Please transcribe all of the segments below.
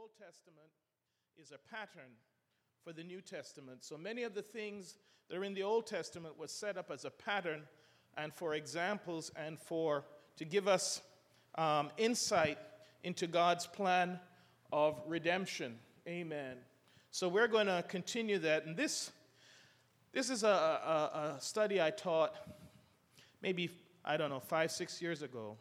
Old Testament is a pattern for the New Testament. So many of the things that are in the Old Testament was set up as a pattern and for examples and to give us insight into God's plan of redemption. Amen. So we're going to continue that. And this is a study I taught maybe, 5-6 years ago.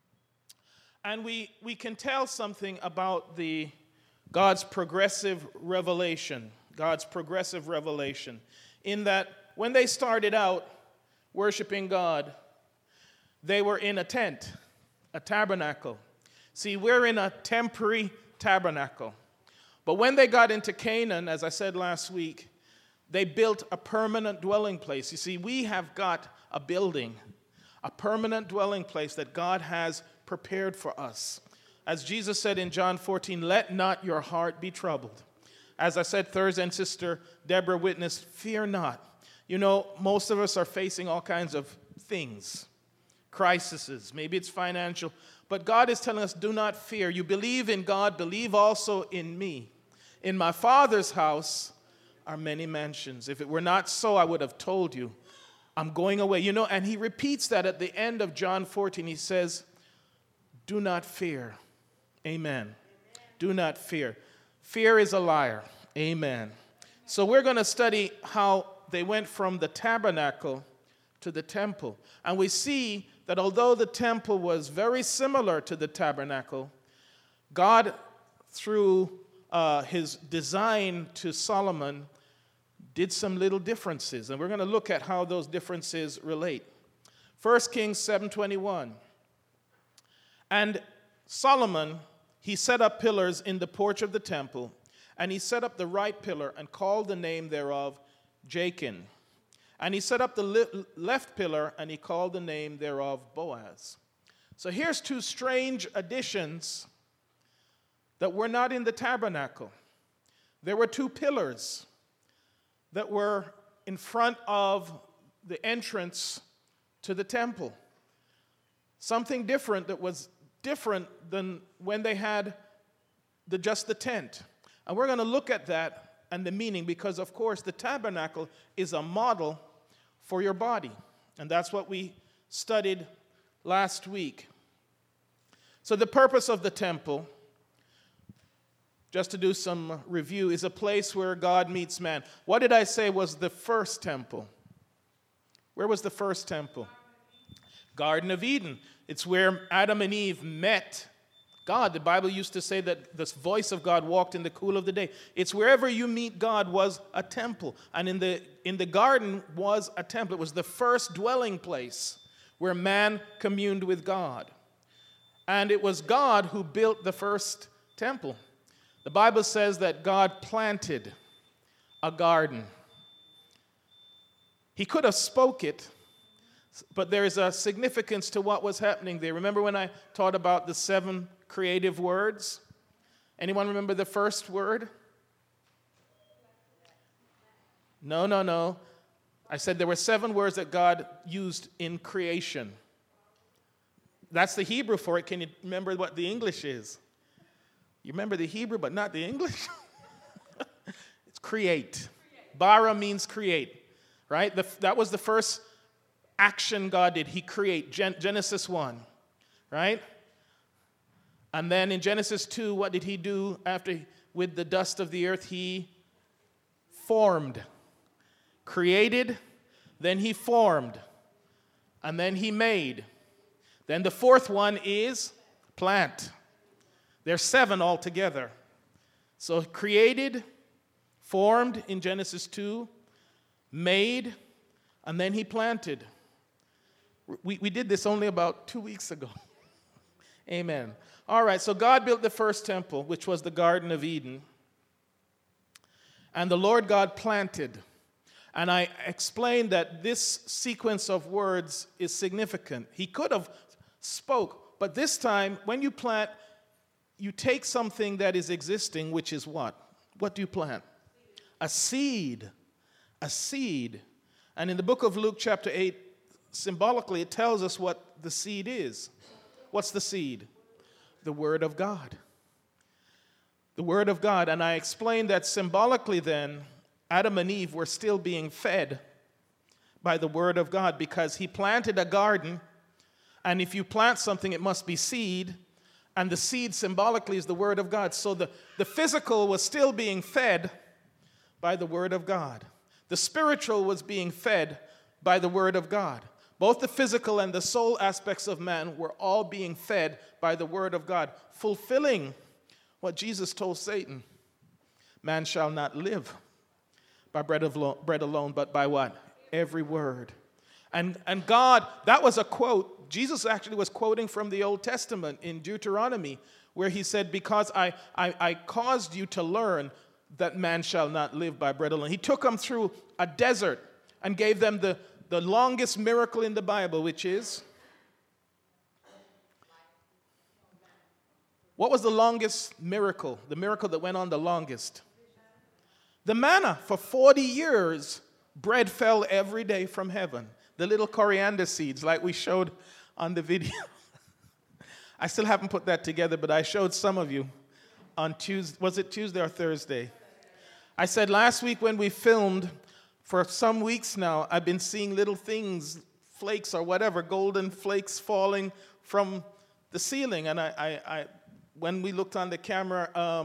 And we can tell something about God's progressive revelation. God's progressive revelation. In that when they started out worshiping God, they were in a tent, a tabernacle. See, we're in a temporary tabernacle. But when they got into Canaan, as I said last week, they built a permanent dwelling place. You see, we have got a building, a permanent dwelling place that God has prepared for us. As Jesus said in John 14, let not your heart be troubled. As I said Thursday, and Sister Deborah witnessed, fear not. You know, most of us are facing all kinds of things, crises, maybe it's financial, but God is telling us, do not fear. You believe in God, believe also in me. In my Father's house are many mansions. If it were not so, I would have told you. I'm going away. You know, and he repeats that at the end of John 14. He says, do not fear. Amen. Do not fear. Fear is a liar. Amen. So we're going to study how they went from the tabernacle to the temple. And we see that although the temple was very similar to the tabernacle, God, through his design to Solomon, did some little differences. And we're going to look at how those differences relate. 1 Kings 7:21. And Solomon, he set up pillars in the porch of the temple, and he set up the right pillar and called the name thereof Jachin. And he set up the left pillar, and he called the name thereof Boaz. So here's two strange additions that were not in the tabernacle. There were two pillars that were in front of the entrance to the temple. Something different that was different than when they had just the tent. And we're going to look at that and the meaning because, of course, the tabernacle is a model for your body. And that's what we studied last week. So the purpose of the temple, just to do some review, is a place where God meets man. What did I say was the first temple? Where was the first temple? Garden of Eden. It's where Adam and Eve met God. The Bible used to say that the voice of God walked in the cool of the day. It's wherever you meet God was a temple. And in the garden was a temple. It was the first dwelling place where man communed with God. And it was God who built the first temple. The Bible says that God planted a garden. He could have spoke it, but there is a significance to what was happening there. Remember when I taught about the 7 creative words? Anyone remember the first word? No. I said there were 7 words that God used in creation. That's the Hebrew for it. Can you remember what the English is? You remember the Hebrew, but not the English? It's create. Bara means create, right? That was the first action God did. He created. Genesis 1, right? And then in Genesis 2, what did he do after with the dust of the earth? He formed. Created, then he formed, and then he made. Then the fourth one is plant. There's 7 altogether. So created, formed in Genesis 2, made, and then he planted. We did this only about 2 weeks ago. Amen. All right, so God built the first temple, which was the Garden of Eden. And the Lord God planted. And I explained that this sequence of words is significant. He could have spoke, but this time, when you plant, you take something that is existing, which is what? What do you plant? A seed. A seed. And in the book of Luke chapter 8, symbolically, it tells us what the seed is. What's the seed? The Word of God. the Word of God. And I explained that symbolically then, Adam and Eve were still being fed by the Word of God because he planted a garden, and if you plant something, it must be seed, and the seed symbolically is the Word of God. So the physical was still being fed by the Word of God. The spiritual was being fed by the Word of God. Both the physical and the soul aspects of man were all being fed by the Word of God, fulfilling what Jesus told Satan. Man shall not live by bread alone, but by what? Every word. And God, that was a quote. Jesus actually was quoting from the Old Testament in Deuteronomy, where he said, because I caused you to learn that man shall not live by bread alone. He took them through a desert and gave them the longest miracle in the Bible, which is, what was the longest miracle? The miracle that went on the longest? The manna. For 40 years, bread fell every day from heaven. The little coriander seeds, like we showed on the video. I still haven't put that together, but I showed some of you on Tuesday. Was it Tuesday or Thursday? I said last week when we filmed, for some weeks now, I've been seeing little things, flakes or whatever, golden flakes falling from the ceiling. And I when we looked on the camera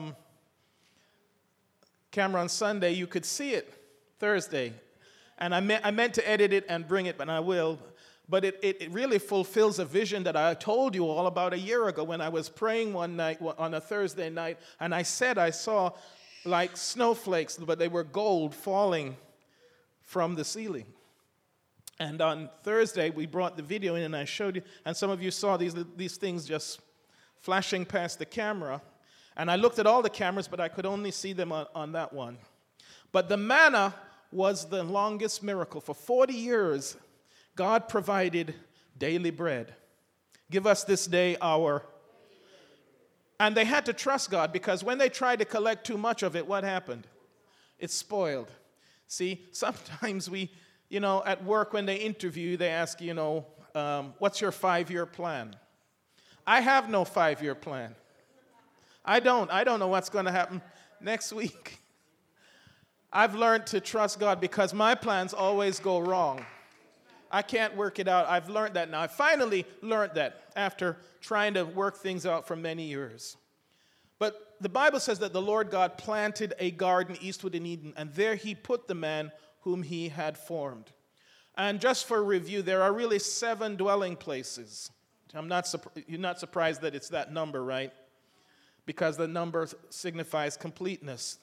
on Sunday, you could see it Thursday. And I meant to edit it and bring it, but I will. But it really fulfills a vision that I told you all about a year ago when I was praying one night on a Thursday night, and I said I saw like snowflakes, but they were gold falling from the ceiling. And on Thursday, we brought the video in, and I showed you, and some of you saw these things just flashing past the camera. And I looked at all the cameras, but I could only see them on that one. But the manna was the longest miracle. For 40 years, God provided daily bread. Give us this day our... And they had to trust God, because when they tried to collect too much of it, what happened? It spoiled. See, sometimes we, at work when they interview you, they ask, what's your 5-year plan? I have no 5-year plan. I don't know what's going to happen next week. I've learned to trust God because my plans always go wrong. I can't work it out. I've learned that now. I finally learned that after trying to work things out for many years. But the Bible says that the Lord God planted a garden eastward in Eden, and there he put the man whom he had formed. And just for review, there are really 7 dwelling places. You're not surprised that it's that number, right? Because the number signifies completeness.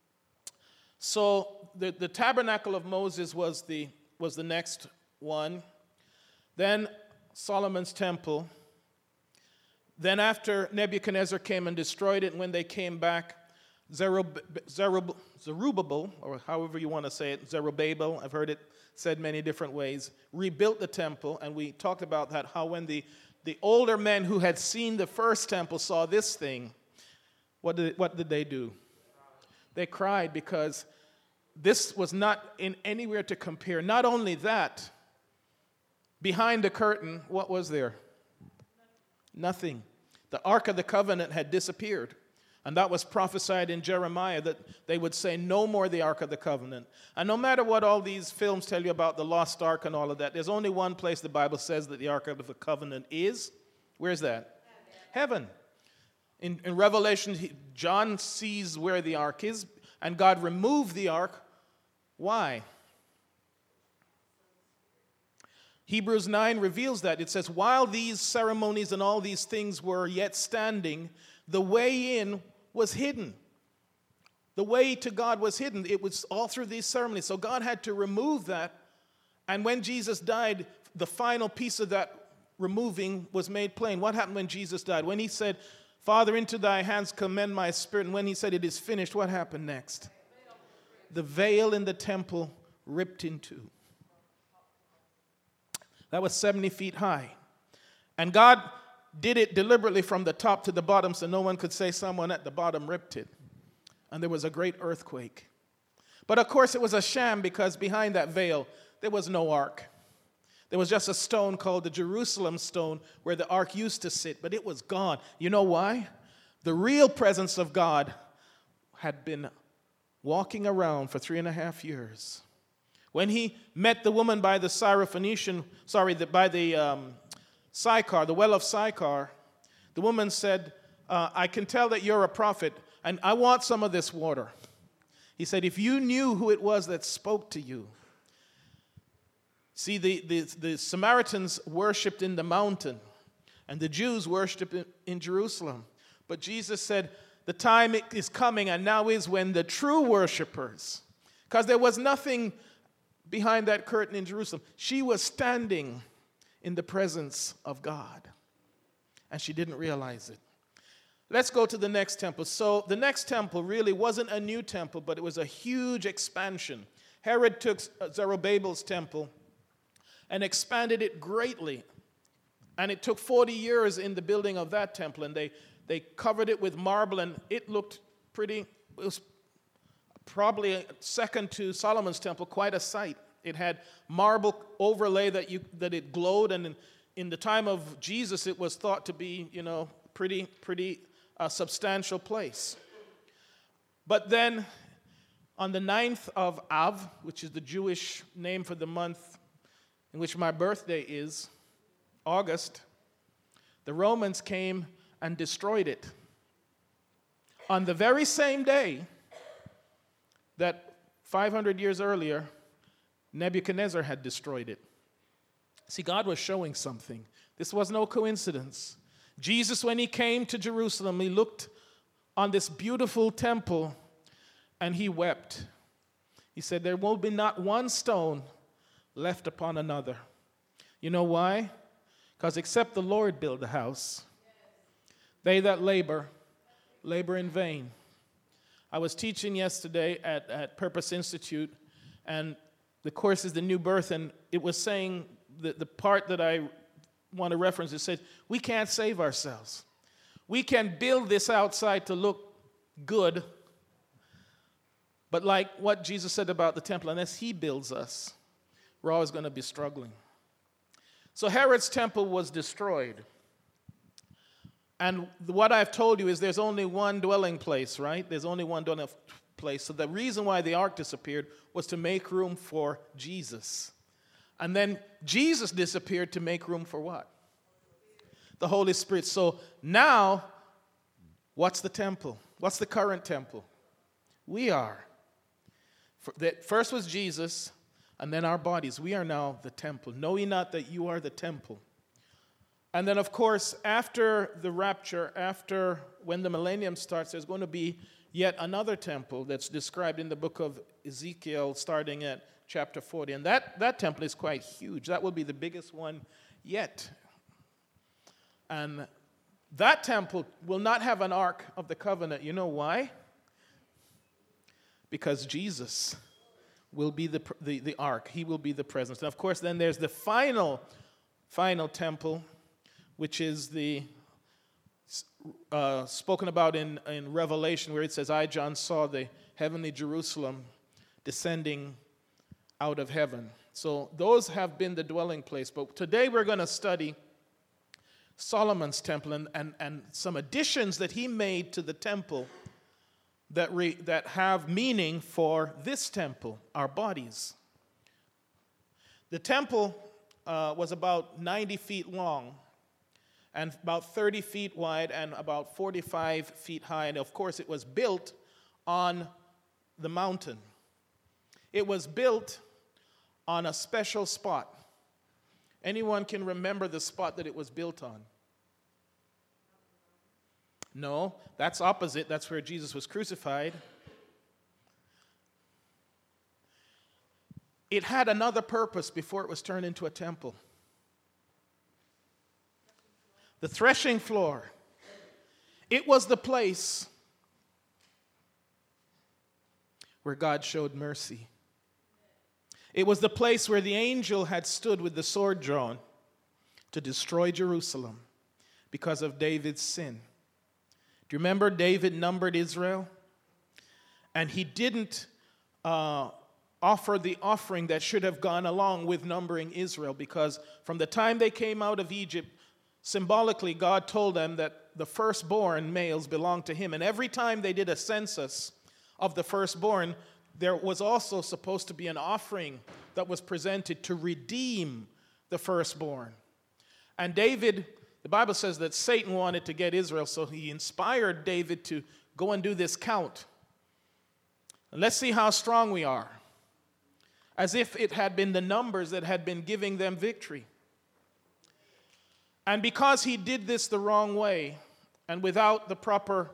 So the tabernacle of Moses was the next one. Then Solomon's temple. Then after Nebuchadnezzar came and destroyed it, and when they came back, Zerubbabel, or however you want to say it, Zerubbabel, I've heard it said many different ways, rebuilt the temple. And we talked about that, how when the older men who had seen the first temple saw this thing, what did they do? They cried, because this was not in anywhere to compare. Not only that, behind the curtain, what was there? Nothing. The Ark of the Covenant had disappeared. And that was prophesied in Jeremiah, that they would say no more the Ark of the Covenant. And no matter what all these films tell you about the lost Ark and all of that, there's only one place the Bible says that the Ark of the Covenant is. Where's that? Heaven. In Revelation, John sees where the Ark is, and God removed the Ark. Why? Hebrews 9 reveals that. It says, while these ceremonies and all these things were yet standing, the way in was hidden. The way to God was hidden. It was all through these ceremonies. So God had to remove that. And when Jesus died, the final piece of that removing was made plain. What happened when Jesus died? When he said, Father, into thy hands commend my spirit. And when he said it is finished, what happened next? The veil in the temple ripped in two. That was 70 feet high. And God did it deliberately from the top to the bottom so no one could say someone at the bottom ripped it. And there was a great earthquake. But of course it was a sham, because behind that veil there was no ark. There was just a stone called the Jerusalem stone where the ark used to sit, but it was gone. You know why? The real presence of God had been walking around for 3.5 years. When he met the woman by the Sychar, the well of Sychar, the woman said, I can tell that you're a prophet, and I want some of this water. He said, if you knew who it was that spoke to you. See, the Samaritans worshipped in the mountain, and the Jews worshipped in Jerusalem. But Jesus said, the time is coming, and now is when the true worshipers, because there was nothing behind that curtain in Jerusalem. She was standing in the presence of God, and she didn't realize it. Let's go to the next temple. So the next temple really wasn't a new temple, but it was a huge expansion. Herod took Zerubbabel's temple and expanded it greatly. And it took 40 years in the building of that temple, and they covered it with marble, and it looked pretty. It was probably second to Solomon's temple, quite a sight. It had marble overlay that it glowed, and in the time of Jesus, it was thought to be, pretty substantial place. But then, on the 9th of Av, which is the Jewish name for the month in which my birthday is, August, the Romans came and destroyed it. On the very same day that 500 years earlier, Nebuchadnezzar had destroyed it. See, God was showing something. This was no coincidence. Jesus, when he came to Jerusalem, he looked on this beautiful temple and he wept. He said, there will be not one stone left upon another. You know why? Because except the Lord build the house, they that labor in vain. I was teaching yesterday at Purpose Institute, and the course is the new birth, and it was saying the part that I want to reference, it says, we can't save ourselves. We can build this outside to look good, but like what Jesus said about the temple, unless he builds us, we're always going to be struggling. So Herod's temple was destroyed. And what I've told you is there's only one dwelling place, right? There's only one dwelling place. So the reason why the ark disappeared was to make room for Jesus. And then Jesus disappeared to make room for what? The Holy Spirit. So now, what's the temple? What's the current temple? We are. First was Jesus, and then our bodies. We are now the temple. Know ye not that you are the temple? And then, of course, after the rapture, after when the millennium starts, there's going to be yet another temple that's described in the book of Ezekiel, starting at chapter 40. And that temple is quite huge. That will be the biggest one yet. And that temple will not have an Ark of the Covenant. You know why? Because Jesus will be the Ark. He will be the presence. And of course, then there's the final temple, which is the spoken about in Revelation, where it says, I, John, saw the heavenly Jerusalem descending out of heaven. So those have been the dwelling place. But today we're going to study Solomon's temple and some additions that he made to the temple that have meaning for this temple, our bodies. The temple was about 90 feet long and about 30 feet wide and about 45 feet high. And of course, it was built on the mountain. It was built on a special spot. Anyone can remember the spot that it was built on? No, that's opposite. That's where Jesus was crucified. It had another purpose before it was turned into a temple. The threshing floor. It was the place where God showed mercy. It was the place where the angel had stood with the sword drawn to destroy Jerusalem because of David's sin. Do you remember David numbered Israel? And he didn't offer the offering that should have gone along with numbering Israel, because from the time they came out of Egypt, symbolically, God told them that the firstborn males belonged to him. And every time they did a census, of the firstborn, there was also supposed to be an offering that was presented to redeem the firstborn. And David, the Bible says that Satan wanted to get Israel, so he inspired David to go and do this count. And let's see how strong we are. As if it had been the numbers that had been giving them victory. And because he did this the wrong way, and without the proper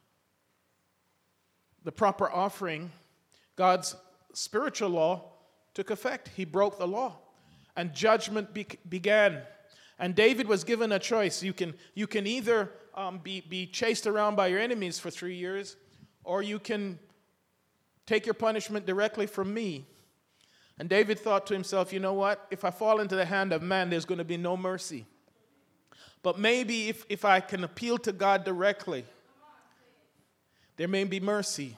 offering, God's spiritual law took effect. He broke the law, and judgment began. And David was given a choice. You can either be chased around by your enemies for 3 years, or you can take your punishment directly from me. And David thought to himself, you know what? If I fall into the hand of man, there's going to be no mercy. But maybe if I can appeal to God directly, there may be mercy.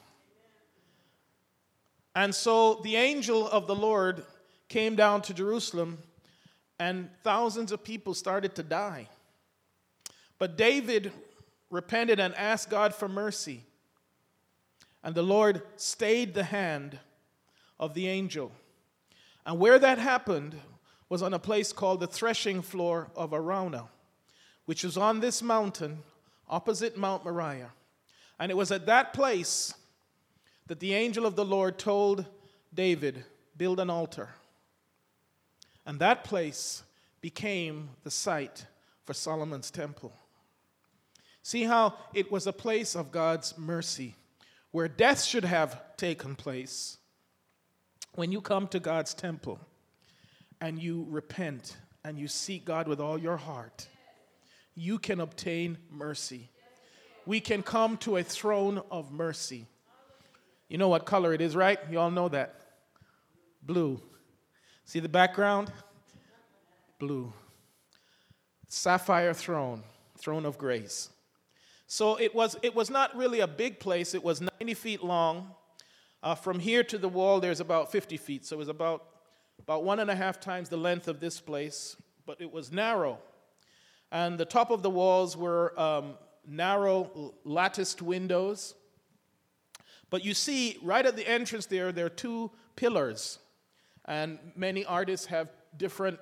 And so the angel of the Lord came down to Jerusalem, and thousands of people started to die. But David repented and asked God for mercy. And the Lord stayed the hand of the angel. And where that happened was on a place called the threshing floor of Araunah, which was on this mountain opposite Mount Moriah. And it was at that place that the angel of the Lord told David, build an altar. And that place became the site for Solomon's temple. See how it was a place of God's mercy, where death should have taken place. When you come to God's temple and you repent and you seek God with all your heart, you can obtain mercy. We can come to a throne of mercy. You know what color it is, right? You all know that. Blue. See the background? Blue. Sapphire throne, throne of grace. So it was not really a big place. It was 90 feet long. From here to the wall, there's about 50 feet. So it was about 1.5 times the length of this place. But it was narrow. And the top of the walls were narrow latticed windows. But you see, right at the entrance there are 2 pillars. And many artists have different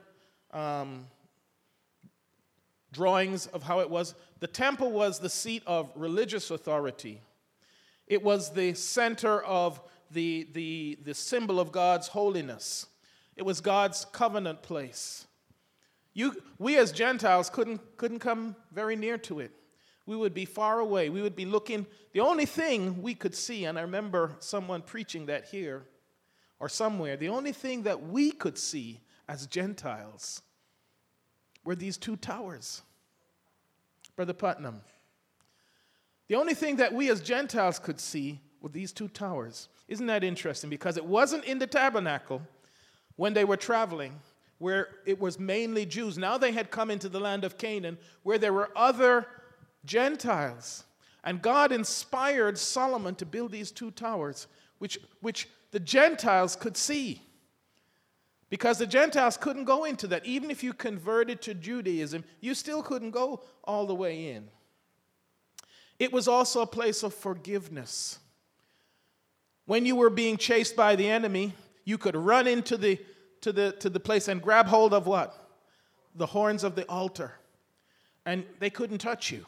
drawings of how it was. The temple was the seat of religious authority. It was the center of the symbol of God's holiness. It was God's covenant place. We as Gentiles couldn't come very near to it. We would be far away. We would be looking. The only thing we could see, and I remember someone preaching that here or somewhere, the only thing that we could see as Gentiles were these 2 towers. Brother Putnam. The only thing that we as Gentiles could see were these 2 towers. Isn't that interesting? Because it wasn't in the tabernacle when they were traveling, where it was mainly Jews. Now they had come into the land of Canaan, where there were other Gentiles. And God inspired Solomon to build these 2 towers, which the Gentiles could see. Because the Gentiles couldn't go into that. Even if you converted to Judaism, you still couldn't go all the way in. It was also a place of forgiveness. When you were being chased by the enemy, you could run into the place and grab hold of what? The horns of the altar. And they couldn't touch you.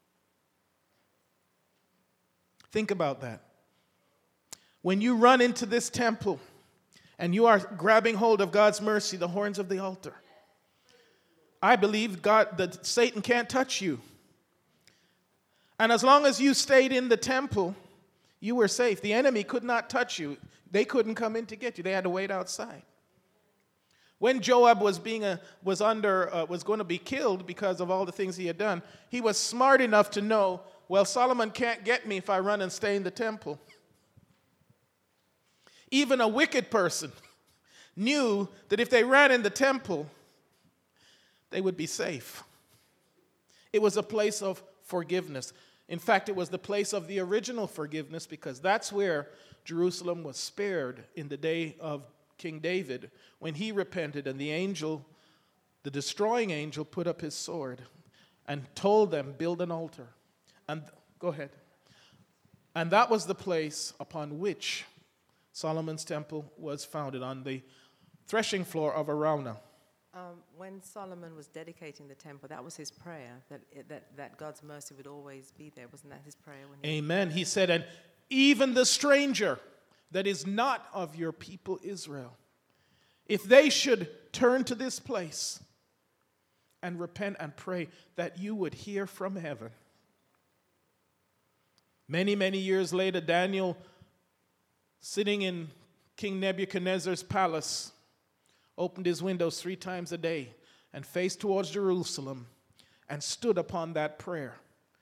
Think about that. When you run into this temple and you are grabbing hold of God's mercy, the horns of the altar, I believe that Satan can't touch you. And as long as you stayed in the temple, you were safe. The enemy could not touch you. They couldn't come in to get you. They had to wait outside. When Joab was going to be killed because of all the things he had done, he was smart enough to know, well, Solomon can't get me if I run and stay in the temple. Even a wicked person knew that if they ran in the temple, they would be safe. It was a place of forgiveness. In fact, it was the place of the original forgiveness, because that's where Jerusalem was spared in the day of King David, when he repented and the destroying angel, put up his sword and told them, build an altar. And go ahead. And that was the place upon which Solomon's temple was founded, on the threshing floor of Araunah. When Solomon was dedicating the temple, that was his prayer, that God's mercy would always be there. Wasn't that his prayer? Amen. He said, and even the stranger that is not of your people Israel, if they should turn to this place and repent and pray, that you would hear from heaven. Many, many years later, Daniel, sitting in King Nebuchadnezzar's palace, opened his windows 3 times a day and faced towards Jerusalem and stood upon that prayer,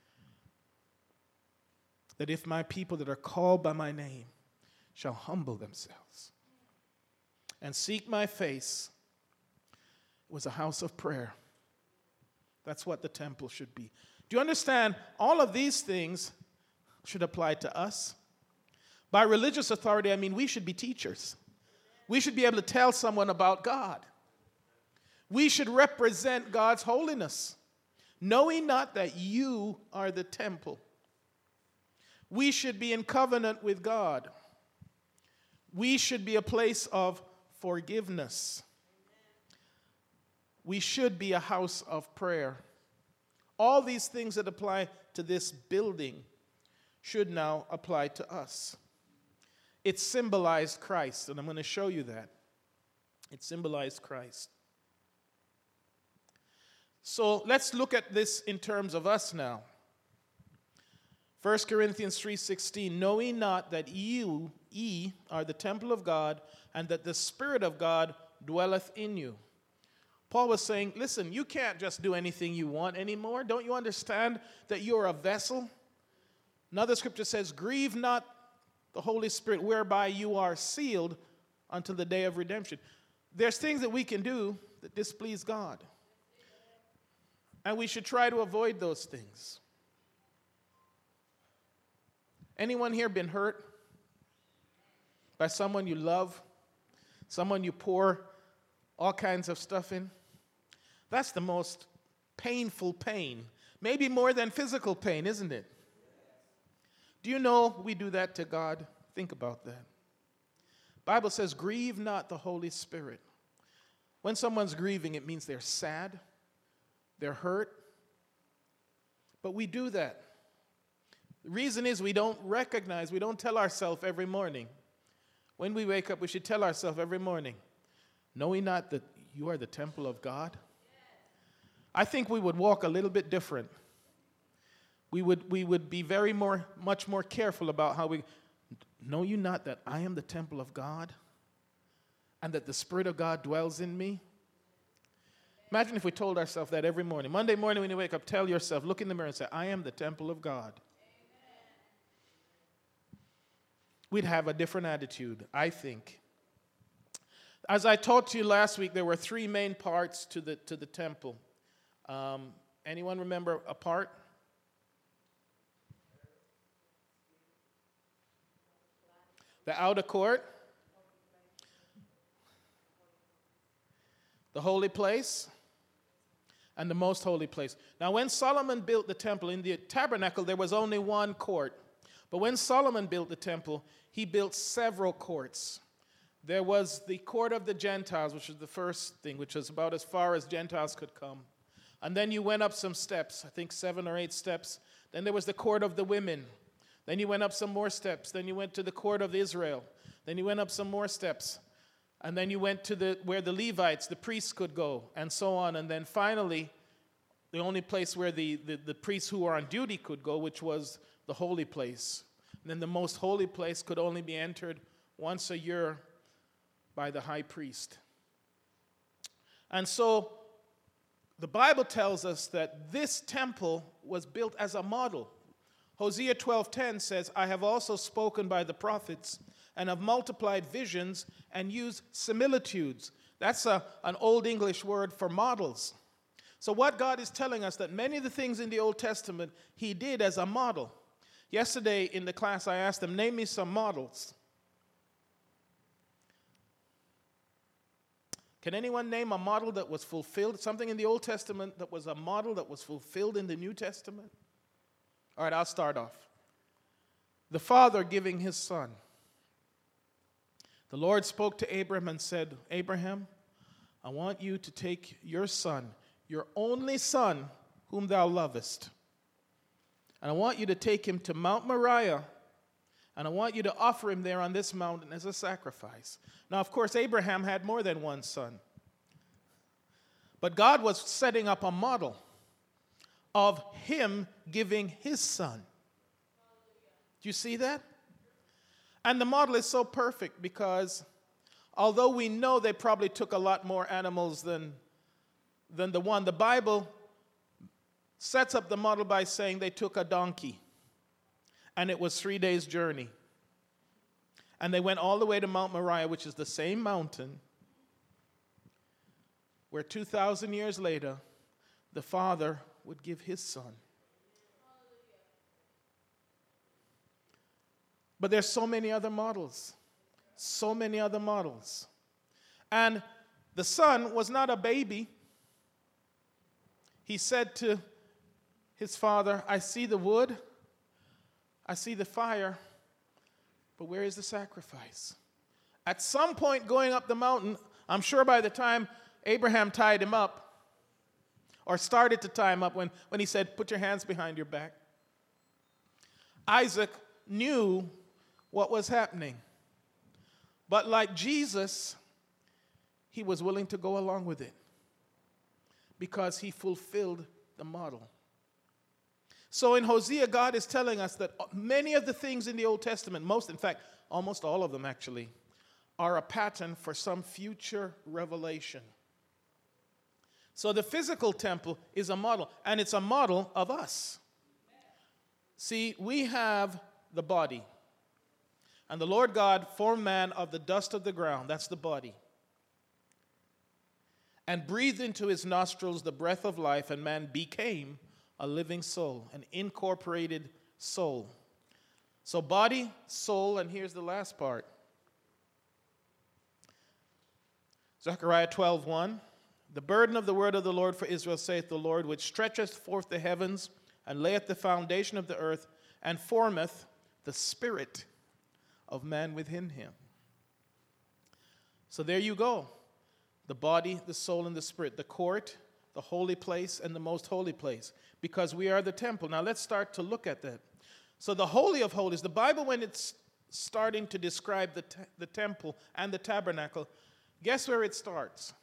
that if my people that are called by my name shall humble themselves and seek my face, it was a house of prayer. That's what the temple should be. Do you understand? All of these things should apply to us. By religious authority, I mean we should be teachers. We should be able to tell someone about God. We should represent God's holiness, knowing not that you are the temple. We should be in covenant with God. We should be a place of forgiveness. We should be a house of prayer. All these things that apply to this building should now apply to us. It symbolized Christ, and I'm going to show you that. It symbolized Christ. So let's look at this in terms of us now. 1 Corinthians 3:16, knowing not that ye are the temple of God, and that the Spirit of God dwelleth in you. Paul was saying, listen, you can't just do anything you want anymore. Don't you understand that you're a vessel? Another scripture says, grieve not the Holy Spirit, whereby you are sealed until the day of redemption. There's things that we can do that displease God. And we should try to avoid those things. Anyone here been hurt by someone you love? Someone you pour all kinds of stuff in? That's the most painful pain. Maybe more than physical pain, isn't it? Do you know we do that to God? Think about that. Bible says, grieve not the Holy Spirit. When someone's grieving, it means they're sad, they're hurt. But we do that. The reason is we don't recognize, we don't tell ourselves every morning. When we wake up, we should tell ourselves every morning, knowing not that you are the temple of God. I think we would walk a little bit different. We would be much more careful about how we, know you not that I am the temple of God and that the Spirit of God dwells in me? Imagine if we told ourselves that every morning. Monday morning when you wake up, tell yourself, look in the mirror and say, I am the temple of God. We'd have a different attitude, I think. As I taught to you last week, there were 3 main parts to the temple. Anyone remember a part? The outer court, the holy place, and the most holy place. Now, when Solomon built the temple, in the tabernacle, there was only one court. But when Solomon built the temple, he built several courts. There was the court of the Gentiles, which was the first thing, which was about as far as Gentiles could come. And then you went up some steps, I think 7 or 8 steps. Then there was the court of the women. Then you went up some more steps. Then you went to the court of Israel. Then you went up some more steps. And then you went to where the Levites, the priests, could go, and so on. And then finally, the only place where the priests who were on duty could go, which was the holy place. And then the most holy place could only be entered once a year by the high priest. And so the Bible tells us that this temple was built as a model. Hosea 12:10 says, I have also spoken by the prophets and have multiplied visions and used similitudes. That's an Old English word for models. So what God is telling us, that many of the things in the Old Testament he did as a model. Yesterday in the class I asked them, name me some models. Can anyone name a model that was fulfilled? Something in the Old Testament that was a model that was fulfilled in the New Testament? All right, I'll start off. the Father giving his Son. The Lord spoke to Abraham and said, Abraham, I want you to take your son, your only son, whom thou lovest, and I want you to take him to Mount Moriah, and I want you to offer him there on this mountain as a sacrifice. Now, of course, Abraham had more than one son. But God was setting up a model of him giving his son. Do you see that? And the model is so perfect because although we know they probably took a lot more animals than the one, the Bible sets up the model by saying they took a donkey. And it was 3 days' journey. And they went all the way to Mount Moriah, which is the same mountain where 2,000 years later, the Father would give his son. But there's so many other models. So many other models. And the son was not a baby. He said to his father, I see the wood, I see the fire, but where is the sacrifice? At some point going up the mountain, I'm sure by the time Abraham tied him up, or started to tie him up when he said, put your hands behind your back, Isaac knew what was happening. But like Jesus, he was willing to go along with it because he fulfilled the model. So in Hosea, God is telling us that many of the things in the Old Testament, in fact, almost all of them actually, are a pattern for some future revelation. So the physical temple is a model, and it's a model of us. See, we have the body. And the Lord God formed man of the dust of the ground, that's the body, and breathed into his nostrils the breath of life, and man became a living soul, an incorporated soul. So body, soul, and here's the last part. Zechariah 12:1. The burden of the word of the Lord for Israel, saith the Lord, which stretcheth forth the heavens, and layeth the foundation of the earth, and formeth the spirit of man within him. So there you go. The body, the soul, and the spirit. The court, the holy place, and the most holy place. Because we are the temple. Now let's start to look at that. So the Holy of Holies, the Bible, when it's starting to describe the temple and the tabernacle, guess where it starts?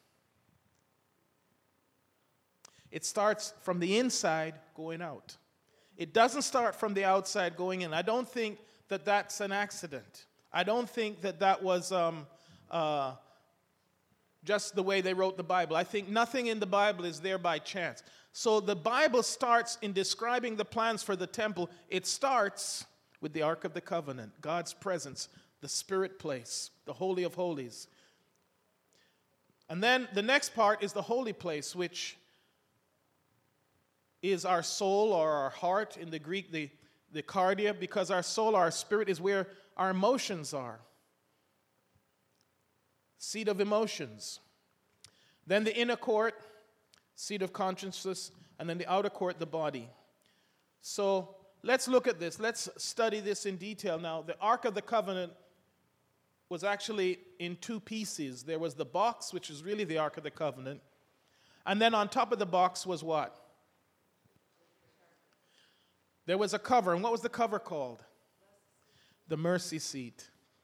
It starts from the inside going out. It doesn't start from the outside going in. I don't think that that's an accident. I don't think that was just the way they wrote the Bible. I think nothing in the Bible is there by chance. So the Bible starts in describing the plans for the temple. It starts with the Ark of the Covenant, God's presence, the Spirit place, the Holy of Holies. And then the next part is the holy place, which is our soul or our heart, in the Greek, the cardia, because our soul, our spirit is where our emotions are. Seat of emotions. Then the inner court, seat of consciousness, and then the outer court, the body. So let's look at this. Let's study this in detail now. The Ark of the Covenant was actually in two pieces. There was the box, which is really the Ark of the Covenant. And then on top of the box was what? There was a cover. And what was the cover called? The mercy seat.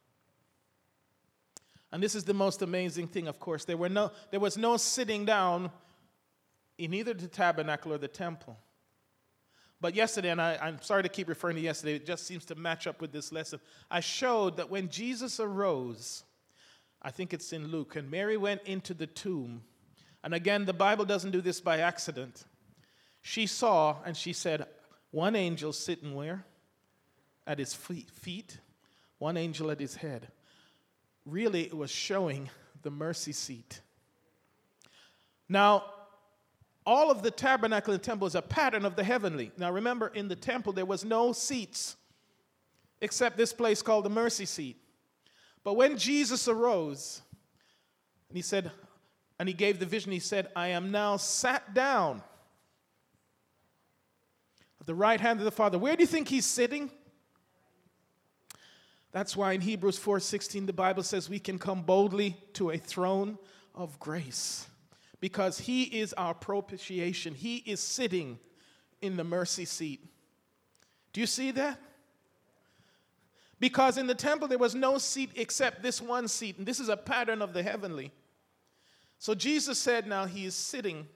And this is the most amazing thing, of course. There was no sitting down in either the tabernacle or the temple. But yesterday, and I'm sorry to keep referring to yesterday, it just seems to match up with this lesson. I showed that when Jesus arose, I think it's in Luke, and Mary went into the tomb. And again, the Bible doesn't do this by accident. She saw and she said, one angel sitting where? At his feet, one angel at his head. Really, it was showing the mercy seat. Now, all of the tabernacle and temple is a pattern of the heavenly. Now, remember, in the temple, there was no seats except this place called the mercy seat. But when Jesus arose, and he said, and he gave the vision, he said, I am now sat down at the right hand of the Father. Where do you think he's sitting? That's why in Hebrews 4:16 the Bible says we can come boldly to a throne of grace, because he is our propitiation. He is sitting in the mercy seat. Do you see that? Because in the temple there was no seat except this one seat, and this is a pattern of the heavenly. So Jesus said now he is sitting.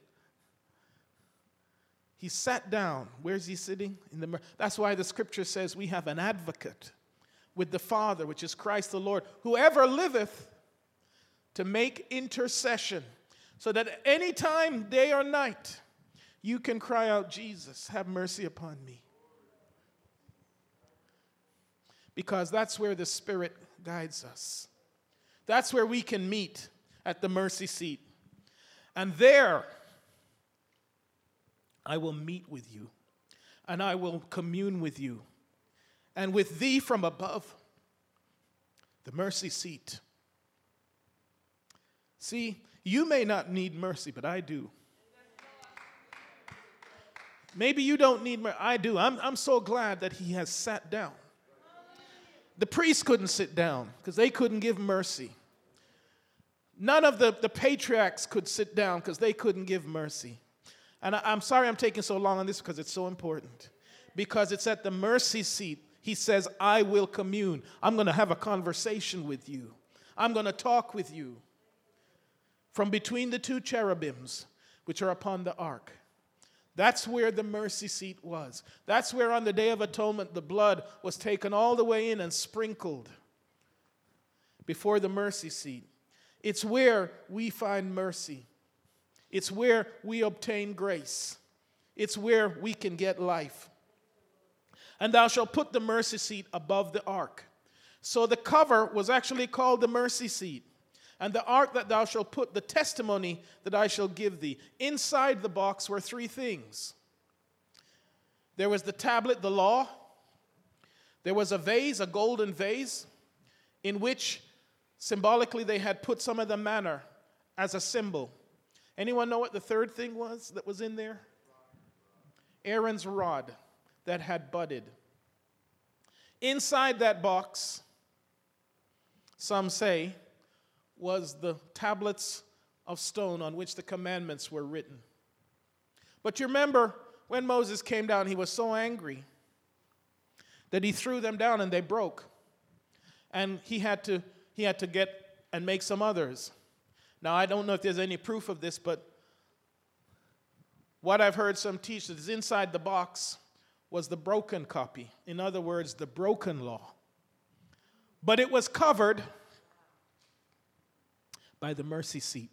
He sat down. Where's he sitting? That's why the scripture says we have an advocate with the Father, which is Christ the Lord, whoever liveth to make intercession, so that any time, day or night, you can cry out, Jesus, have mercy upon me. Because that's where the Spirit guides us. That's where we can meet, at the mercy seat. And there, I will meet with you, and I will commune with you, and with thee from above, the mercy seat. See, you may not need mercy, but I do. Maybe you don't need mercy. I do. I'm so glad that he has sat down. The priests couldn't sit down because they couldn't give mercy. None of the patriarchs could sit down because they couldn't give mercy. And I'm sorry I'm taking so long on this because it's so important. Because it's at the mercy seat. He says, I will commune. I'm going to have a conversation with you. I'm going to talk with you. From between the two cherubims, which are upon the ark. That's where the mercy seat was. That's where on the Day of Atonement the blood was taken all the way in and sprinkled before the mercy seat. It's where we find mercy. It's where we obtain grace. It's where we can get life. And thou shalt put the mercy seat above the ark. So the cover was actually called the mercy seat. And the ark that thou shalt put, the testimony that I shall give thee. Inside the box were three things. There was the tablet, the law. There was a vase, a golden vase, in which symbolically they had put some of the manna as a symbol. Anyone know what the third thing was that was in there? Aaron's rod that had budded. Inside that box, some say, was the tablets of stone on which the commandments were written. But you remember when Moses came down, he was so angry that he threw them down and they broke. And he had to get and make some others. Now, I don't know if there's any proof of this, but what I've heard some teach that is inside the box was the broken copy. In other words, the broken law. But it was covered by the mercy seat.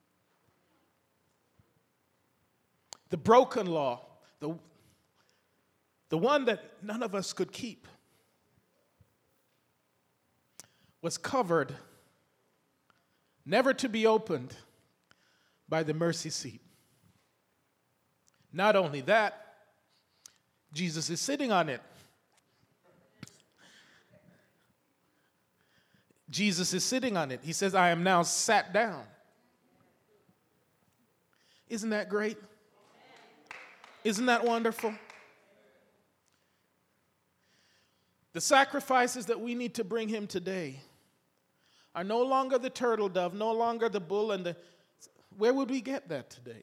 The broken law, the one that none of us could keep, was covered, never to be opened, by the mercy seat. Not only that, Jesus is sitting on it. Jesus is sitting on it. He says, I am now sat down. Isn't that great? Isn't that wonderful? The sacrifices that we need to bring him today are no longer the turtle dove, no longer the bull and the... Where would we get that today?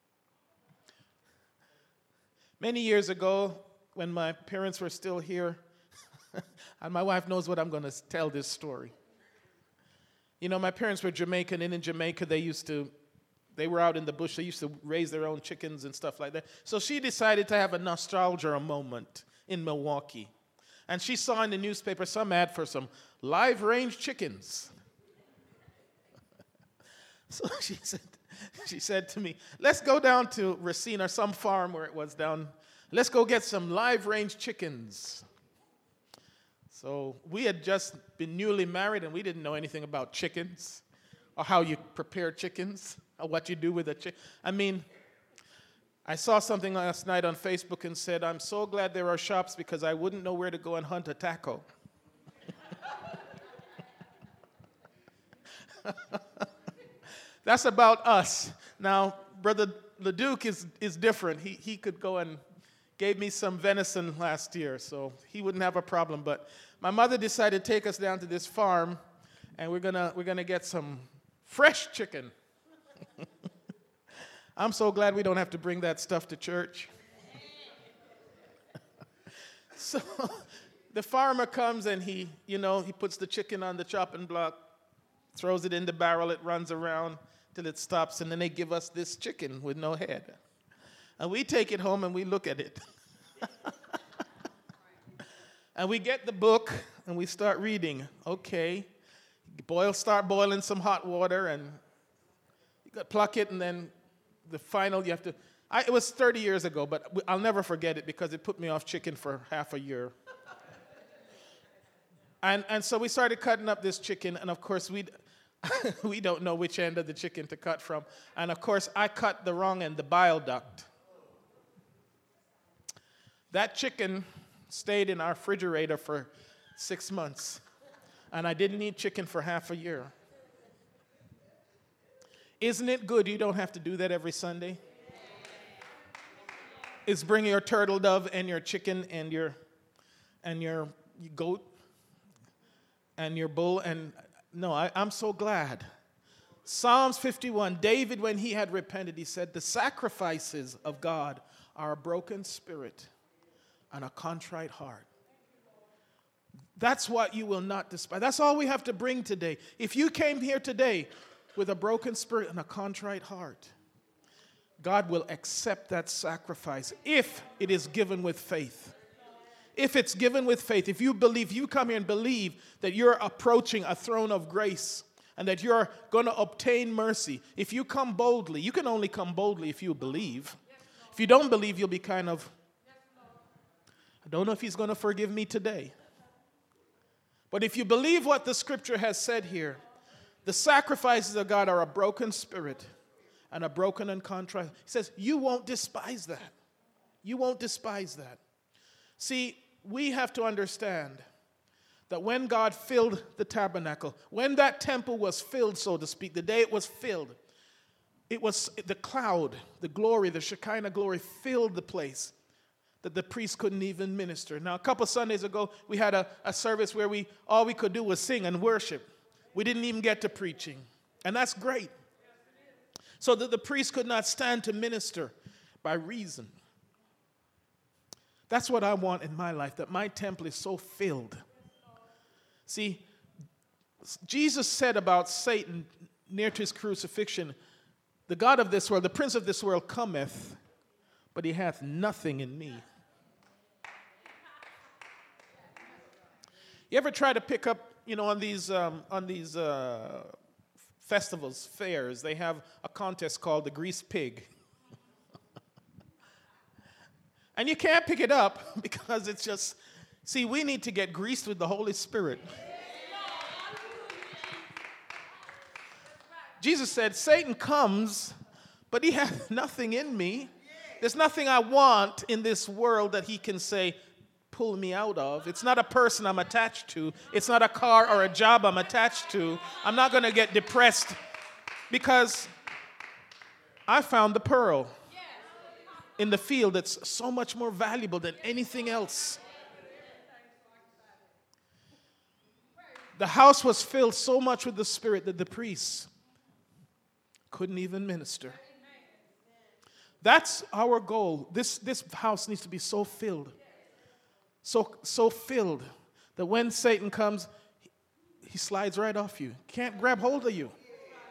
Many years ago, when my parents were still here, and my wife knows what I'm going to tell this story. You know, my parents were Jamaican, and in Jamaica they were out in the bush. They used to raise their own chickens and stuff like that. So she decided to have a nostalgia moment in Milwaukee. And she saw in the newspaper some ad for some live-range chickens. So she said to me, let's go down to Racine or some farm where it was down. Let's go get some live-range chickens. So we had just been newly married and we didn't know anything about chickens or how you prepare chickens or what you do with a chicken. I mean, I saw something last night on Facebook and said, I'm so glad there are shops because I wouldn't know where to go and hunt a taco. That's about us. Now, Brother LeDuc is different. He could go and gave me some venison last year, so he wouldn't have a problem. But my mother decided to take us down to this farm, and we're gonna get some fresh chicken. I'm so glad we don't have to bring that stuff to church. So the farmer comes and he puts the chicken on the chopping block, throws it in the barrel, it runs around till it stops, and then they give us this chicken with no head. And we take it home and we look at it. And we get the book and we start reading. Okay, start boiling some hot water, and you got to pluck it, and then the final you have to. It was 30 years ago, but I'll never forget it because it put me off chicken for half a year. And so we started cutting up this chicken, and of course we don't know which end of the chicken to cut from. And of course I cut the wrong end, the bile duct. That chicken stayed in our refrigerator for 6 months, and I didn't eat chicken for half a year. Isn't it good you don't have to do that every Sunday? Is bring your turtle dove and your chicken and your goat and your bull, and no, I'm so glad. Psalms 51, David, when he had repented, he said, the sacrifices of God are a broken spirit and a contrite heart. That's what you will not despise. That's all we have to bring today. If you came here today with a broken spirit and a contrite heart, God will accept that sacrifice if it is given with faith. If it's given with faith, if you come here and believe that you're approaching a throne of grace and that you're going to obtain mercy, if you come boldly, you can only come boldly if you believe. If you don't believe, you'll be kind of, I don't know if he's going to forgive me today. But if you believe what the scripture has said here, the sacrifices of God are a broken spirit and a broken and contrite. He says, you won't despise that. You won't despise that. See, we have to understand that when God filled the tabernacle, when that temple was filled, so to speak, the day it was filled, it was the cloud, the glory, the Shekinah glory filled the place that the priest couldn't even minister. Now, a couple Sundays ago, we had a service where all we could do was sing and worship. We didn't even get to preaching. And that's great. So that the priest could not stand to minister by reason. That's what I want in my life, that my temple is so filled. See, Jesus said about Satan near to his crucifixion, the God of this world, the prince of this world cometh, but he hath nothing in me. You ever try to pick up, on these festivals, fairs, they have a contest called the Greased Pig. And you can't pick it up because it's just, see, we need to get greased with the Holy Spirit. Jesus said, Satan comes, but he has nothing in me. There's nothing I want in this world that he can say, pull me out of. It's not a person I'm attached to. It's not a car or a job I'm attached to. I'm not going to get depressed because I found the pearl in the field that's so much more valuable than anything else. The house was filled so much with the Spirit that the priests couldn't even minister. That's our goal. This house needs to be so filled. So filled that when Satan comes, he slides right off you. Can't grab hold of you.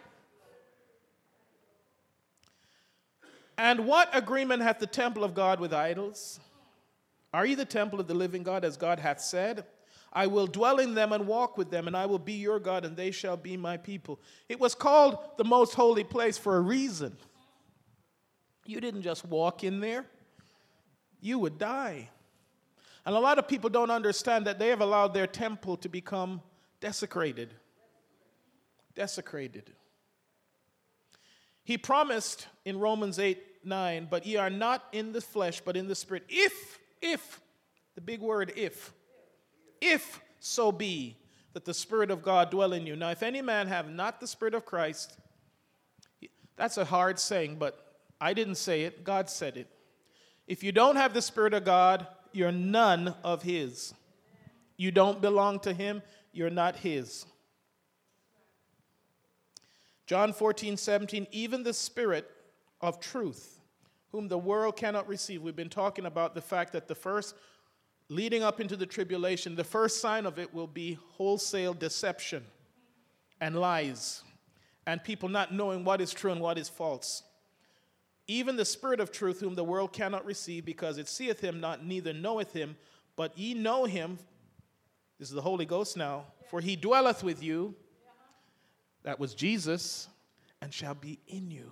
And what agreement hath the temple of God with idols? Are ye the temple of the living God, as God hath said? I will dwell in them and walk with them, and I will be your God, and they shall be my people. It was called the most holy place for a reason. You didn't just walk in there. You would die. And a lot of people don't understand that they have allowed their temple to become desecrated. Desecrated. He promised in Romans 8:9, but ye are not in the flesh, but in the Spirit. If, the big word if so be that the Spirit of God dwell in you. Now, if any man have not the Spirit of Christ, that's a hard saying, but I didn't say it, God said it. If you don't have the Spirit of God, you're none of his. You don't belong to him. You're not his. John 14:17, even the Spirit of truth, whom the world cannot receive. We've been talking about the fact that the first, leading up into the tribulation, the first sign of it will be wholesale deception and lies, and people not knowing what is true and what is false. Even the Spirit of truth, whom the world cannot receive, because it seeth him not, neither knoweth him, but ye know him. This is the Holy Ghost now. For he dwelleth with you, that was Jesus, and shall be in you.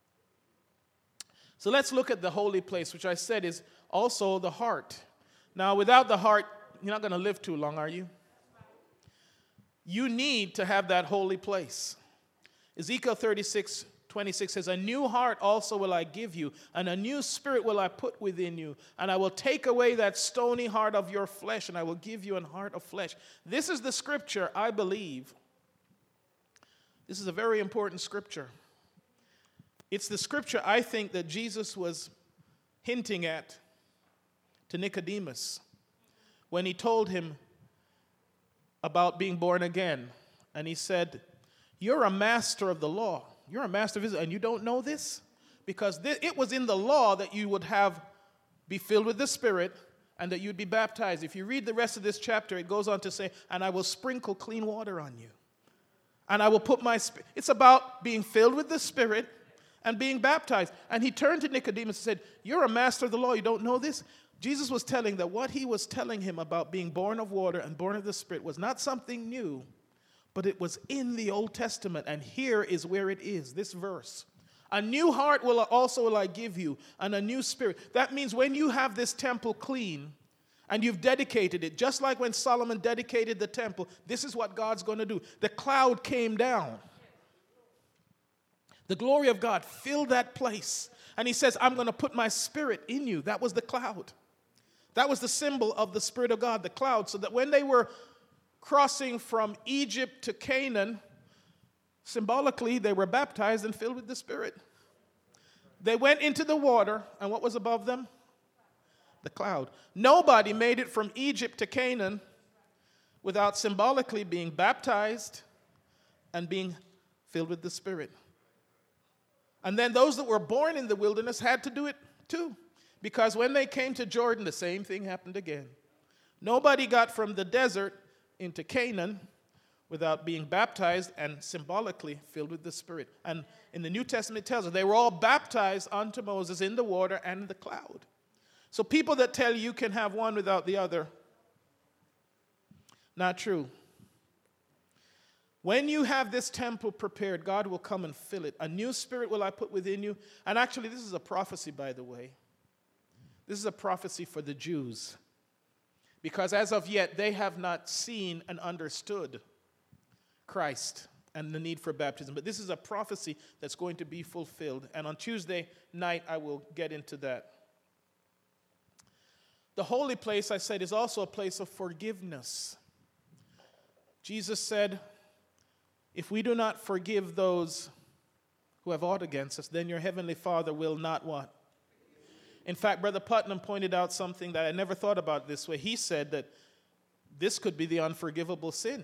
So let's look at the holy place, which I said is also the heart. Now, without the heart, you're not going to live too long, are you? You need to have that holy place. Ezekiel 36:26 says, a new heart also will I give you, and a new spirit will I put within you, and I will take away that stony heart of your flesh, and I will give you an heart of flesh. This is the scripture, I believe. This is a very important scripture. It's the scripture I think that Jesus was hinting at to Nicodemus when he told him about being born again. And he said, you're a master of the law. You're a master of Israel, and you don't know this? Because it was in the law that you would be filled with the Spirit and that you'd be baptized. If you read the rest of this chapter, it goes on to say, and I will sprinkle clean water on you. And I will put my Spirit. It's about being filled with the Spirit and being baptized. And he turned to Nicodemus and said, you're a master of the law. You don't know this? Jesus was telling that what he was telling him about being born of water and born of the Spirit was not something new, but it was in the Old Testament. And here is where it is, this verse. A new heart will I give you, and a new spirit. That means when you have this temple clean, and you've dedicated it, just like when Solomon dedicated the temple, this is what God's going to do. The cloud came down. The glory of God filled that place. And he says, I'm going to put my Spirit in you. That was the cloud. That was the symbol of the Spirit of God, the cloud. So that when they were crossing from Egypt to Canaan, symbolically, they were baptized and filled with the Spirit. They went into the water, and what was above them? The cloud. Nobody made it from Egypt to Canaan without symbolically being baptized and being filled with the Spirit. And then those that were born in the wilderness had to do it too, because when they came to Jordan, the same thing happened again. Nobody got from the desert into Canaan without being baptized and symbolically filled with the Spirit. And in the New Testament, it tells us they were all baptized unto Moses in the water and in the cloud. So people that tell you can have one without the other, not true. When you have this temple prepared, God will come and fill it. A new spirit will I put within you. And actually, this is a prophecy, by the way. This is a prophecy for the Jews. Because as of yet, they have not seen and understood Christ and the need for baptism. But this is a prophecy that's going to be fulfilled. And on Tuesday night, I will get into that. The holy place, I said, is also a place of forgiveness. Jesus said, if we do not forgive those who have aught against us, then your heavenly Father will not what? In fact, Brother Putnam pointed out something that I never thought about this way. He said that this could be the unforgivable sin.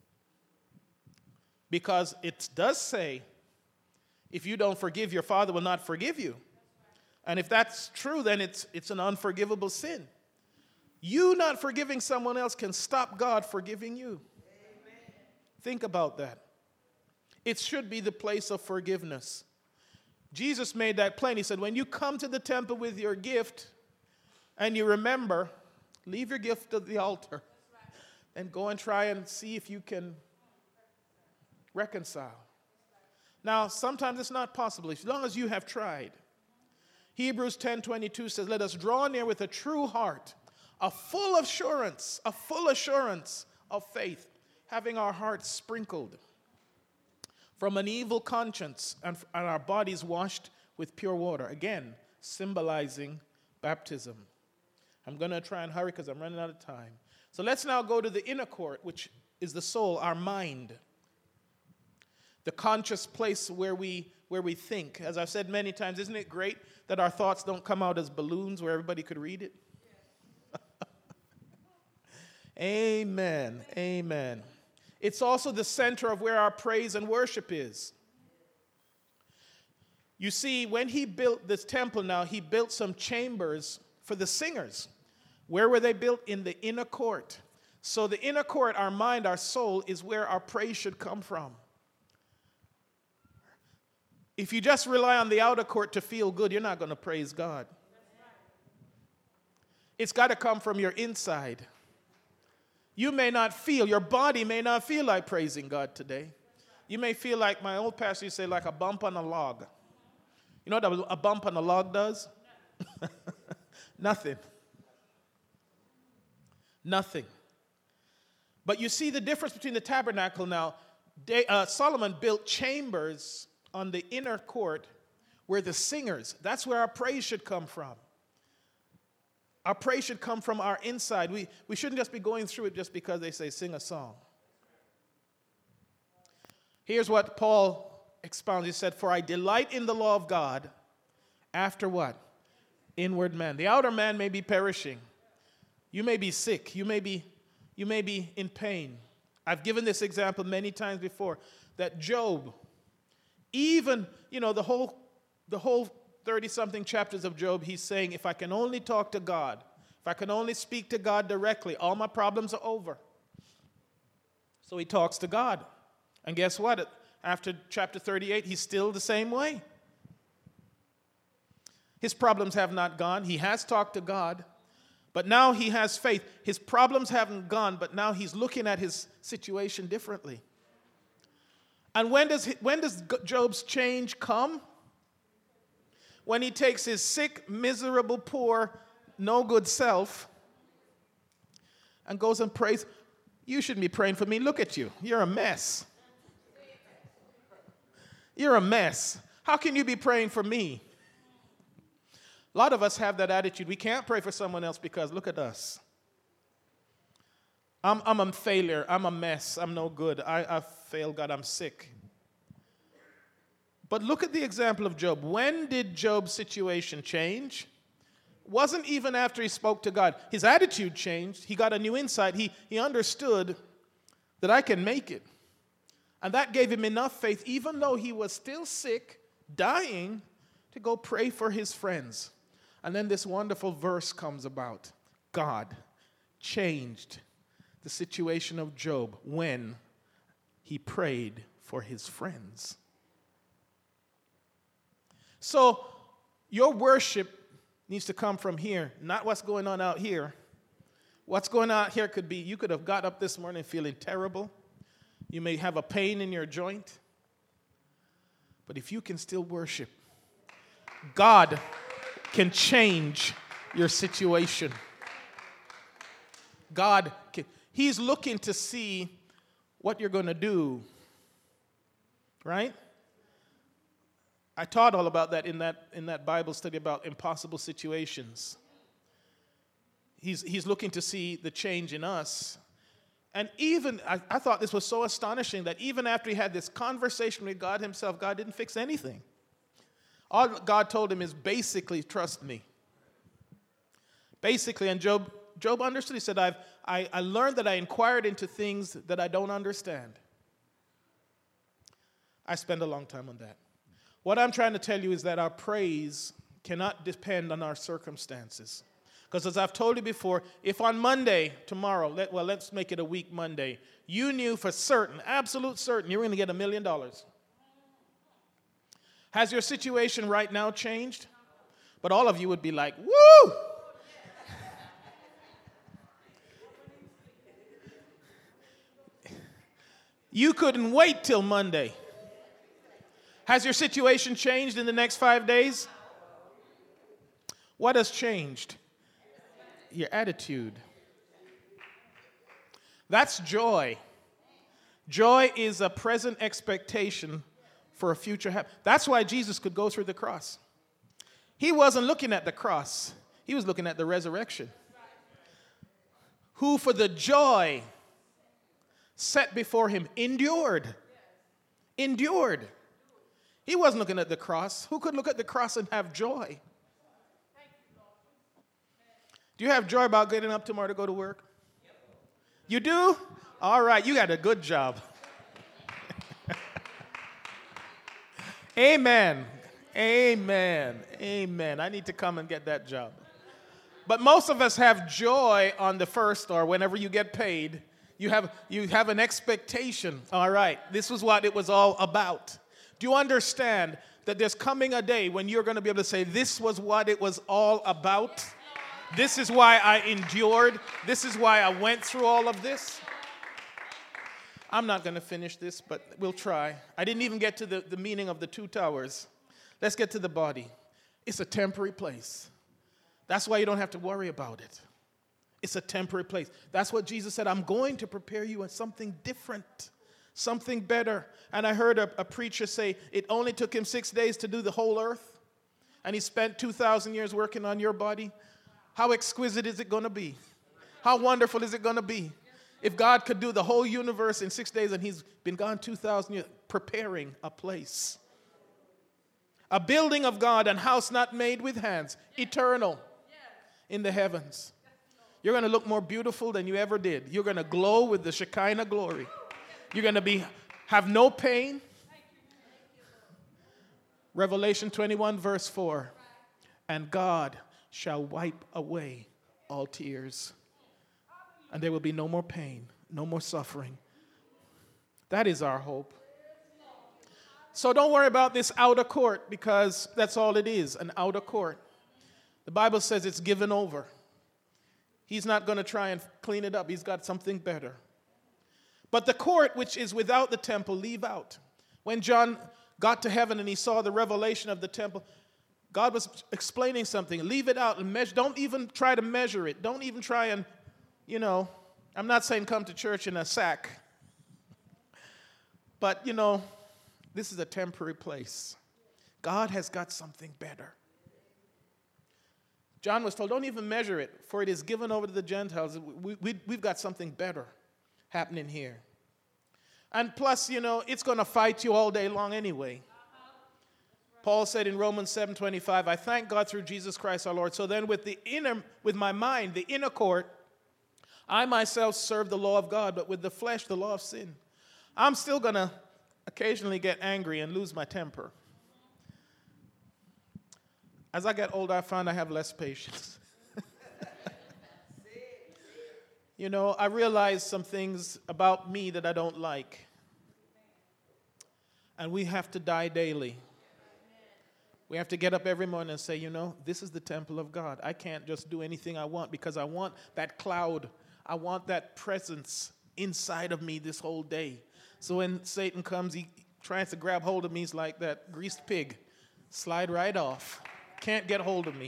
Because it does say, if you don't forgive, your Father will not forgive you. And if that's true, then it's an unforgivable sin. You not forgiving someone else can stop God forgiving you. Amen. Think about that. It should be the place of forgiveness. Jesus made that plain. He said, when you come to the temple with your gift and you remember, leave your gift at the altar and go and try and see if you can reconcile. Now, sometimes it's not possible, as long as you have tried. Hebrews 10:22 says, let us draw near with a true heart, a full assurance of faith, having our hearts sprinkled from an evil conscience and our bodies washed with pure water. Again, symbolizing baptism. I'm going to try and hurry because I'm running out of time. So let's now go to the inner court, which is the soul, our mind. The conscious place where we think. As I've said many times, isn't it great that our thoughts don't come out as balloons where everybody could read it? Amen. Amen. It's also the center of where our praise and worship is. You see, when he built this temple now, he built some chambers for the singers. Where were they built? In the inner court. So the inner court, our mind, our soul, is where our praise should come from. If you just rely on the outer court to feel good, you're not going to praise God. It's got to come from your inside. You may not feel, your body may not feel like praising God today. You may feel like, my old pastor used to say, like a bump on a log. You know what a bump on a log does? Nothing. Nothing. But you see the difference between the tabernacle now. Solomon built chambers on the inner court where the singers, that's where our praise should come from. Our praise should come from our inside. We shouldn't just be going through it just because they say sing a song. Here's what Paul expounds. He said, for I delight in the law of God after what? Inward man. The outer man may be perishing. You may be sick. You may be in pain. I've given this example many times before, that Job, even, the whole 30-something chapters of Job, he's saying, if I can only talk to God, if I can only speak to God directly, all my problems are over. So he talks to God. And guess what? After chapter 38, he's still the same way. His problems have not gone. He has talked to God, but now he has faith. His problems haven't gone, but now he's looking at his situation differently. And when does Job's change come? When he takes his sick, miserable, poor, no good self and goes and prays. You shouldn't be praying for me. Look at you. You're a mess. You're a mess. How can you be praying for me? A lot of us have that attitude. We can't pray for someone else because look at us. I'm a failure. I'm a mess. I'm no good. I failed God. I'm sick. But look at the example of Job. When did Job's situation change? Wasn't even after he spoke to God. His attitude changed. He got a new insight. He understood that I can make it. And that gave him enough faith, even though he was still sick, dying, to go pray for his friends. And then this wonderful verse comes about. God changed the situation of Job when he prayed for his friends. So your worship needs to come from here, not what's going on out here. What's going on out here could be, you could have got up this morning feeling terrible. You may have a pain in your joint. But if you can still worship, God can change your situation. God can. He's looking to see what you're going to do. Right? I taught all about that in that Bible study about impossible situations. He's looking to see the change in us. And even, I thought this was so astonishing that even after he had this conversation with God himself, God didn't fix anything. All God told him is basically, trust me. Basically, and Job understood. He said, I learned that I inquired into things that I don't understand. I spend a long time on that. What I'm trying to tell you is that our praise cannot depend on our circumstances. Because as I've told you before, if on Monday, tomorrow, let's make it a week Monday, you knew for certain, absolute certain, you were going to get $1 million. Has your situation right now changed? But all of you would be like, woo! You couldn't wait till Monday. Has your situation changed in the next 5 days? What has changed? Your attitude. That's joy. Joy is a present expectation for a future happiness. That's why Jesus could go through the cross. He wasn't looking at the cross. He was looking at the resurrection. Who for the joy set before him endured. Endured. He wasn't looking at the cross. Who could look at the cross and have joy? Do you have joy about getting up tomorrow to go to work? You do? All right, you got a good job. Amen. Amen. Amen. I need to come and get that job. But most of us have joy on the first, or whenever you get paid. You have an expectation. All right, this was what it was all about. Do you understand that there's coming a day when you're going to be able to say, this was what it was all about? This is why I endured. This is why I went through all of this. I'm not going to finish this, but we'll try. I didn't even get to the meaning of the two towers. Let's get to the body. It's a temporary place. That's why you don't have to worry about it. It's a temporary place. That's what Jesus said. I'm going to prepare you in something different, something better. And I heard a preacher say it only took him 6 days to do the whole earth, and he spent 2,000 years working on your body. How exquisite is it going to be? How wonderful is it going to be? If God could do the whole universe in 6 days and he's been gone 2,000 years, preparing a place. A building of God, and house not made with hands, eternal in the heavens. You're going to look more beautiful than you ever did. You're going to glow with the Shekinah glory. You're going to have no pain. Revelation 21 verse 4. And God shall wipe away all tears. And there will be no more pain, no more suffering. That is our hope. So don't worry about this outer court, because that's all it is, an outer court. The Bible says it's given over. He's not going to try and clean it up. He's got something better. But the court which is without the temple, leave out. When John got to heaven and he saw the revelation of the temple, God was explaining something. Leave it out and measure. Don't even try to measure it. Don't even try and, I'm not saying come to church in a sack. But, this is a temporary place. God has got something better. John was told, don't even measure it, for it is given over to the Gentiles. We've got something better happening here. And plus, it's going to fight you all day long anyway. Paul said in Romans 7:25, I thank God through Jesus Christ our Lord. So then with my mind, the inner court, I myself serve the law of God, but with the flesh, the law of sin. I'm still going to occasionally get angry and lose my temper. As I get older, I found I have less patience. I realize some things about me that I don't like. And we have to die daily. We have to get up every morning and say, this is the temple of God. I can't just do anything I want, because I want that cloud. I want that presence inside of me this whole day. So when Satan comes, he tries to grab hold of me. He's like that greased pig. Slide right off. Can't get hold of me.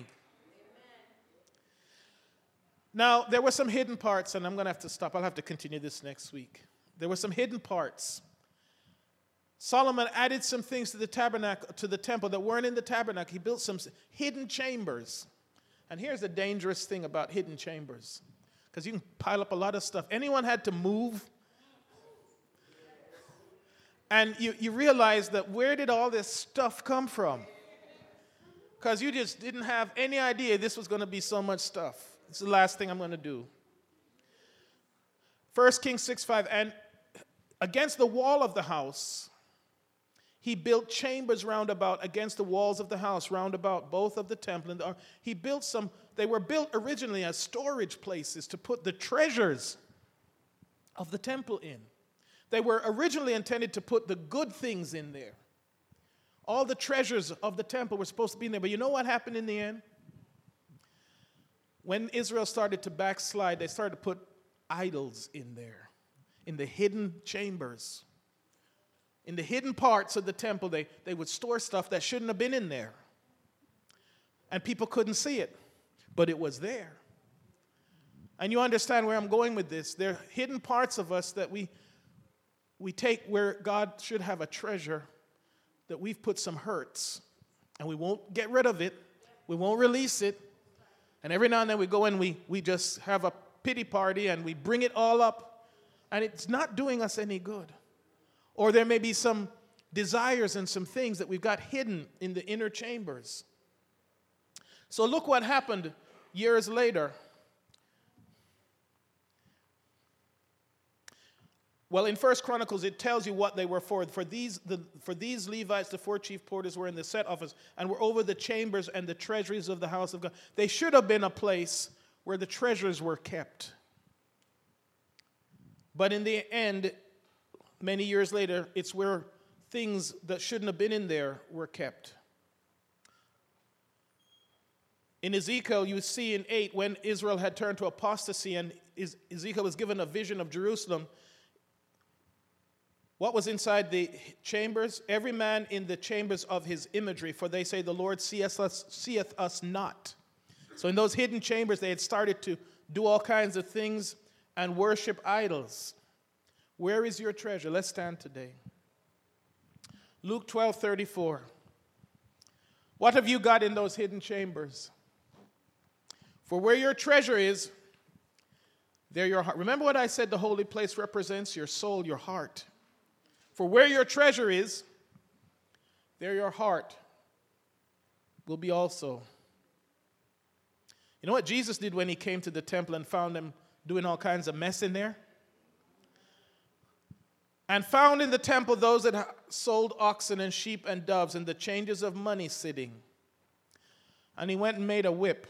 Now, there were some hidden parts, and I'm going to have to stop. I'll have to continue this next week. There were some hidden parts. Solomon added some things to the tabernacle, to the temple that weren't in the tabernacle. He built some hidden chambers. And here's the dangerous thing about hidden chambers, because you can pile up a lot of stuff. Anyone had to move, and you realize that where did all this stuff come from? Because you just didn't have any idea this was going to be so much stuff. It's the last thing I'm going to do. 1 Kings 6:5, and against the wall of the house, he built chambers round about against the walls of the house, round about both of the temple. And he built some, they were built originally as storage places to put the treasures of the temple in. They were originally intended to put the good things in there. All the treasures of the temple were supposed to be in there. But you know what happened in the end? When Israel started to backslide, they started to put idols in there, in the hidden chambers. In the hidden parts of the temple, they would store stuff that shouldn't have been in there. And people couldn't see it, but it was there. And you understand where I'm going with this. There are hidden parts of us that we take where God should have a treasure, that we've put some hurts, and we won't get rid of it. We won't release it. And every now and then we go and we just have a pity party and we bring it all up, and it's not doing us any good. Or there may be some desires and some things that we've got hidden in the inner chambers. So look what happened years later. Well, in First Chronicles, it tells you what they were for. For these Levites, the 4 chief porters were in the set office and were over the chambers and the treasuries of the house of God. They should have been a place where the treasures were kept. But in the end, many years later, it's where things that shouldn't have been in there were kept. In Ezekiel, you see in 8, when Israel had turned to apostasy and Ezekiel was given a vision of Jerusalem, what was inside the chambers? Every man in the chambers of his imagery, for they say, the Lord seeth us not. So in those hidden chambers, they had started to do all kinds of things and worship idols. Where is your treasure? Let's stand today. Luke 12:34. What have you got in those hidden chambers? For where your treasure is, there your heart. Remember what I said, the holy place represents your soul, your heart. For where your treasure is, there your heart will be also. You know what Jesus did when he came to the temple and found them doing all kinds of mess in there? And found in the temple those that sold oxen and sheep and doves and the changes of money sitting. And he went and made a whip.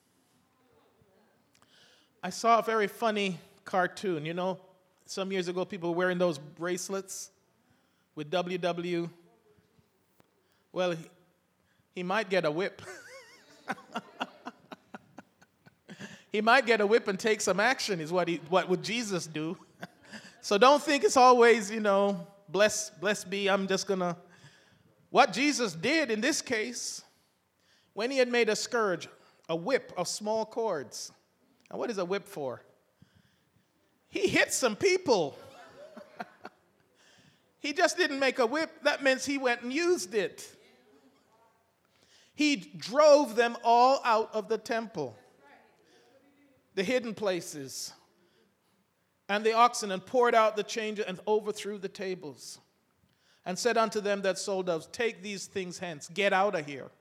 I saw a very funny cartoon. You know, some years ago people were wearing those bracelets with WW. Well, he might get a whip. He might get a whip and take some action is what would Jesus do. So don't think it's always, bless be, I'm just going to. What Jesus did in this case, when he had made a scourge, a whip of small cords. And what is a whip for? He hit some people. He just didn't make a whip. That means he went and used it. He drove them all out of the temple, the hidden places, and the oxen, and poured out the change and overthrew the tables, and said unto them that sold doves, take these things hence, get out of here.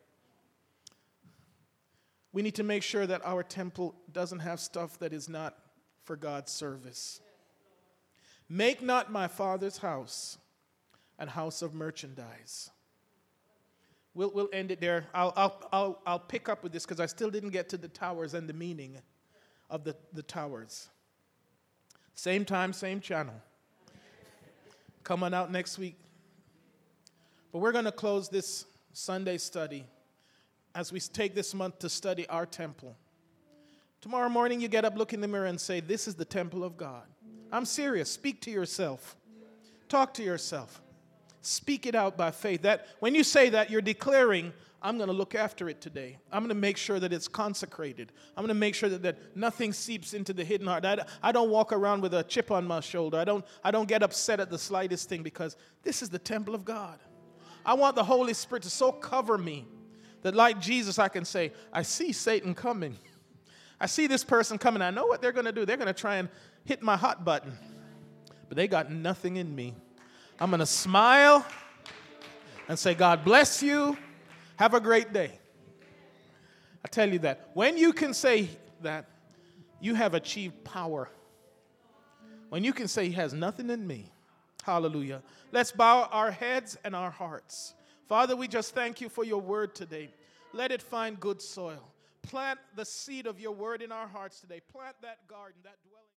We need to make sure that our temple doesn't have stuff that is not for God's service. Make not my Father's house an house of merchandise. We'll end it there. I'll pick up with this because I still didn't get to the towers and the meaning of the towers. Same time, same channel. Come on out next week. But we're going to close this Sunday study as we take this month to study our temple. Tomorrow morning you get up, look in the mirror and say, this is the temple of God. I'm serious. Speak to yourself. Talk to yourself. Speak it out by faith. That when you say that, you're declaring, I'm going to look after it today. I'm going to make sure that it's consecrated. I'm going to make sure that nothing seeps into the hidden heart. I don't walk around with a chip on my shoulder. I don't get upset at the slightest thing because this is the temple of God. I want the Holy Spirit to so cover me that like Jesus I can say, I see Satan coming. I see this person coming. I know what they're going to do. They're going to try and hit my hot button. But they got nothing in me. I'm going to smile and say, God bless you. Have a great day. I tell you that. When you can say that, you have achieved power. When you can say he has nothing in me. Hallelujah. Let's bow our heads and our hearts. Father, we just thank you for your word today. Let it find good soil. Plant the seed of your word in our hearts today. Plant that garden, that dwelling.